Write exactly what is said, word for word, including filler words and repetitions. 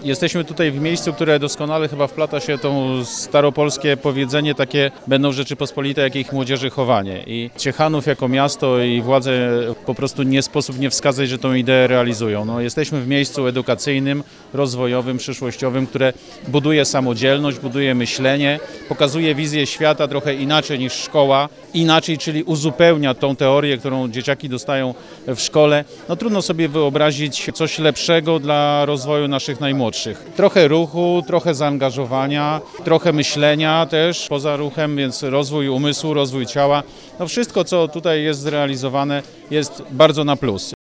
Jesteśmy tutaj w miejscu, które doskonale chyba wplata się tą staropolskie powiedzenie takie będą Rzeczypospolite, jak ich młodzieży chowanie. I Ciechanów jako miasto i władze po prostu nie sposób nie wskazać, że tą ideę realizują. No, jesteśmy w miejscu edukacyjnym, rozwojowym, przyszłościowym, które buduje samodzielność, buduje myślenie, pokazuje wizję świata trochę inaczej niż szkoła, inaczej, czyli uzupełnia tą teorię, którą dzieciaki dostają w szkole. No trudno sobie wyobrazić coś lepszego dla rozwoju naszych najmłodszych. Trochę ruchu, trochę zaangażowania, trochę myślenia też poza ruchem, więc rozwój umysłu, rozwój ciała. No wszystko, co tutaj jest zrealizowane, jest bardzo na plus.